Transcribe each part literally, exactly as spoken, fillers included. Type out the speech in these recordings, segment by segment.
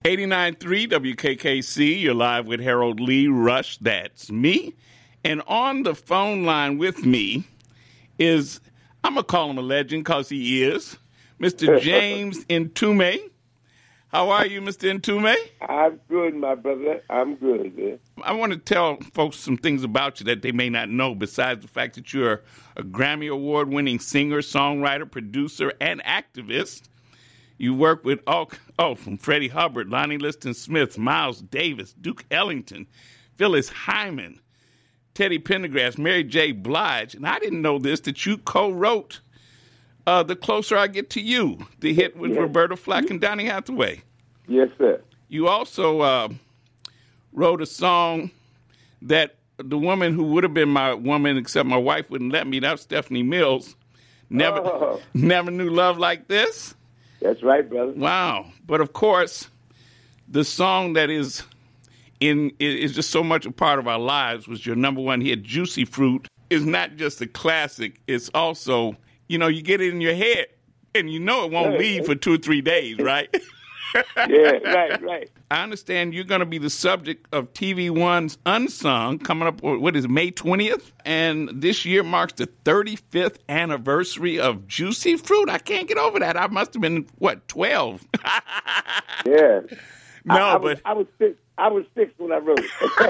eighty-nine point three W K K C, you're live with Harold Lee Rush, that's me. And on the phone line with me is, I'm going to call him a legend because he is, Mister James Ntume. How are you, Mister Ntume? I'm good, my brother. I'm good, man. I want to tell folks some things about you that they may not know, besides the fact that you're a Grammy Award-winning singer, songwriter, producer, and activist. You work with, oh, oh, from Freddie Hubbard, Lonnie Liston Smith, Miles Davis, Duke Ellington, Phyllis Hyman, Teddy Pendergrass, Mary J. Blige. And I didn't know this, that you co-wrote uh, The Closer I Get to You, the hit with yes. Roberta Flack and Donny Hathaway. Yes, sir. You also uh, wrote a song that the woman who would have been my woman, except my wife wouldn't let me, that was Stephanie Mills, never, oh. never knew love like this. That's right, brother. Wow. But, of course, the song that is in is just so much a part of our lives was your number one hit, Juicy Fruit, is not just a classic. It's also, you know, you get it in your head, and you know it won't leave for two or three days, right? Yeah, right, right. I understand you're going to be the subject of T V One's Unsung coming up, what is it, May twentieth? And this year marks the thirty-fifth anniversary of Juicy Fruit. I can't get over that. I must have been, what, twelve? Yeah. No, I, I but... Was, I was six. I was six when I wrote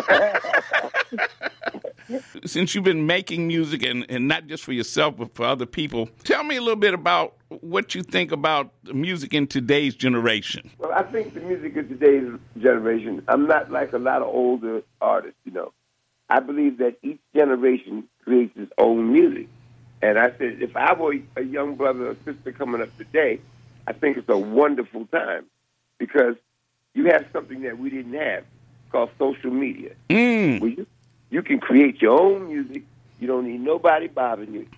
it. Since you've been making music, and, and not just for yourself, but for other people, tell me a little bit about what you think about the music in today's generation. Well, I think the music of today's generation, I'm not like a lot of older artists, you know. I believe that each generation creates its own music. And I said, if I were a young brother or sister coming up today, I think it's a wonderful time because you have something that we didn't have called social media. Mm. Where you, you can create your own music. You don't need nobody bothering you.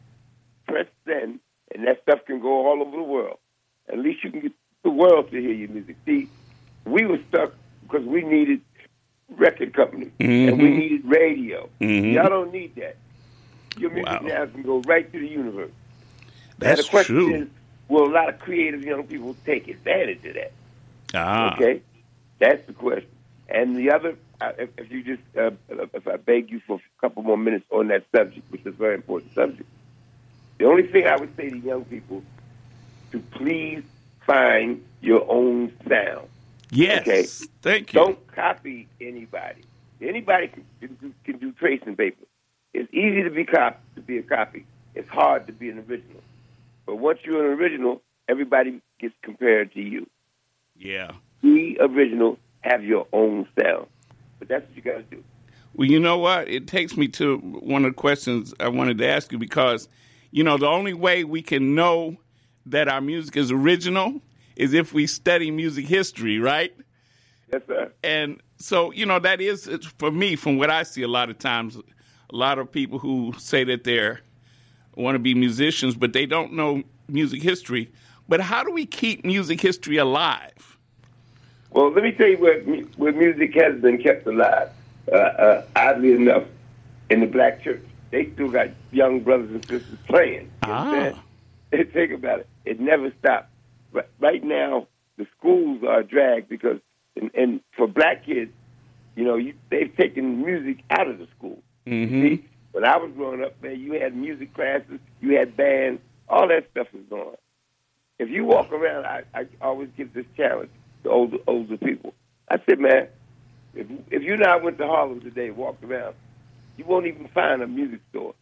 Press send, and that stuff can go all over the world. At least you can get the world to hear your music. See, we were stuck because we needed record companies, mm-hmm. and we needed radio. Mm-hmm. Y'all don't need that. Your music Wow. now can go right to the universe. That's and the question true. is, will a lot of creative young people take advantage of that? Ah. Okay? That's the question. And the other, uh, if, if you just, uh, if I beg you for a couple more minutes on that subject, which is a very important subject, the only thing I would say to young people, to please find your own sound. Yes. Okay? Thank you. Don't copy anybody. Anybody can, can, do, can do tracing paper. It's easy to be cop to be a copy. It's hard to be an original. But once you're an original, everybody gets compared to you. Yeah. Be original, have your own sound. But that's what you got to do. Well, you know what? It takes me to one of the questions I wanted to ask you because, you know, the only way we can know that our music is original is if we study music history, right? Yes, sir. And so, you know, that is, for me, from what I see a lot of times, a lot of people who say that they're want to be musicians, but they don't know music history. But how do we keep music history alive? Well, let me tell you where, where music has been kept alive. Uh, uh, oddly enough, in the black church, they still got young brothers and sisters playing. You Ah. understand? Think about it. It never stopped. But right now, the schools are a drag because, and, and for black kids, you know, you, they've taken music out of the school. Mm-hmm. You see? When I was growing up, man, you had music classes, you had bands, all that stuff was gone. If you walk around, I, I always give this challenge to older older people. I said, man, if if you and I went to Harlem today, walked around, you won't even find a music store.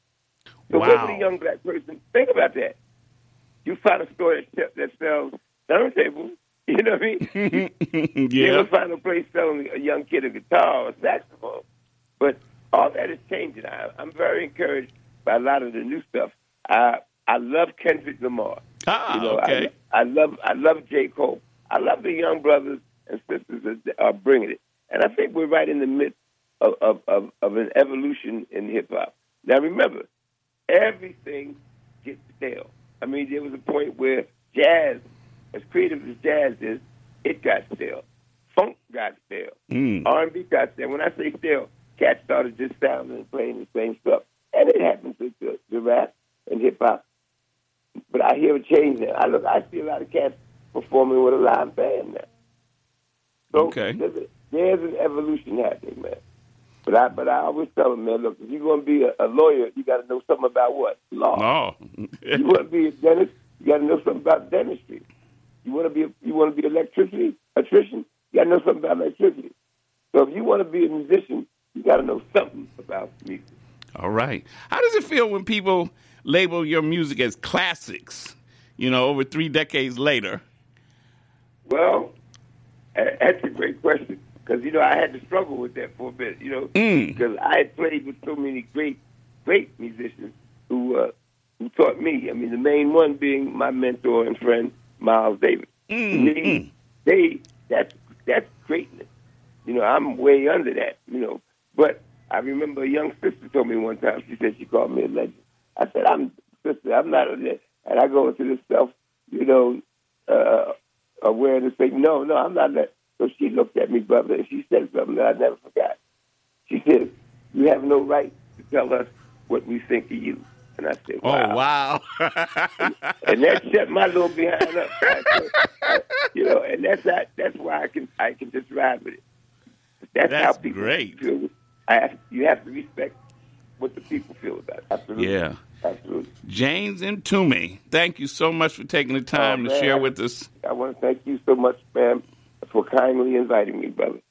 So wow. what would a young black person think about that? You find a store that, that sells turntables, you know what I mean? Yeah. You don't find a place selling a young kid a guitar or a saxophone. But all that is changing. I, I'm very encouraged by a lot of the new stuff. I I love Kendrick Lamar. Ah, you know, okay. I, I love I love J. Cole. I love the young brothers and sisters that are bringing it. And I think we're right in the midst of, of, of, of an evolution in hip-hop. Now, remember, everything gets stale. I mean, there was a point where jazz, as creative as jazz is, it got stale. Funk got stale. Mm. R and B got stale. When I say stale, cats started just sounding and playing the same stuff. And it happens to, to, to rap and hip-hop. But I hear a change now. I look, I see a lot of cats performing with a live band now. Okay. There's, a, there's an evolution happening, man. But I, but I always tell them, man, look, if you're going to be a, a lawyer, you got to know something about what? Law. No. You want to be a dentist, you got to know something about dentistry. You want to be, a, you want to be electricity, electrician, you got to know something about electricity. So if you want to be a musician, you got to know something about music. All right. How does it feel when people label your music as classics, you know, over three decades later? Well, that's a great question. Because, you know, I had to struggle with that for a bit, you know, Mm. because I had played with so many great, great musicians who uh, who taught me. I mean, the main one being my mentor and friend, Miles Davis. Mm. To me, Mm. they, that's, that's greatness. You know, I'm way under that, you know. But I remember a young sister told me one time, she said she called me a legend. I said, I'm, sister, I'm not a legend. And I go into this self, you know, uh, awareness, say, no, no, I'm not a legend. So she looked at me, brother, and she said something that I never forgot. She said, you have no right to tell us what we think of you. And I said, wow. Oh, wow. and, and that shut my little behind up. So, you know, and that's not, that's why I can I can just ride with it. That's, That's how people great. feel. I have, you have to respect what the people feel about it. Absolutely. Yeah. Absolutely. James Mtume, thank you so much for taking the time Oh, to man, share I- with us. I want to thank you so much, ma'am, for kindly inviting me, brother.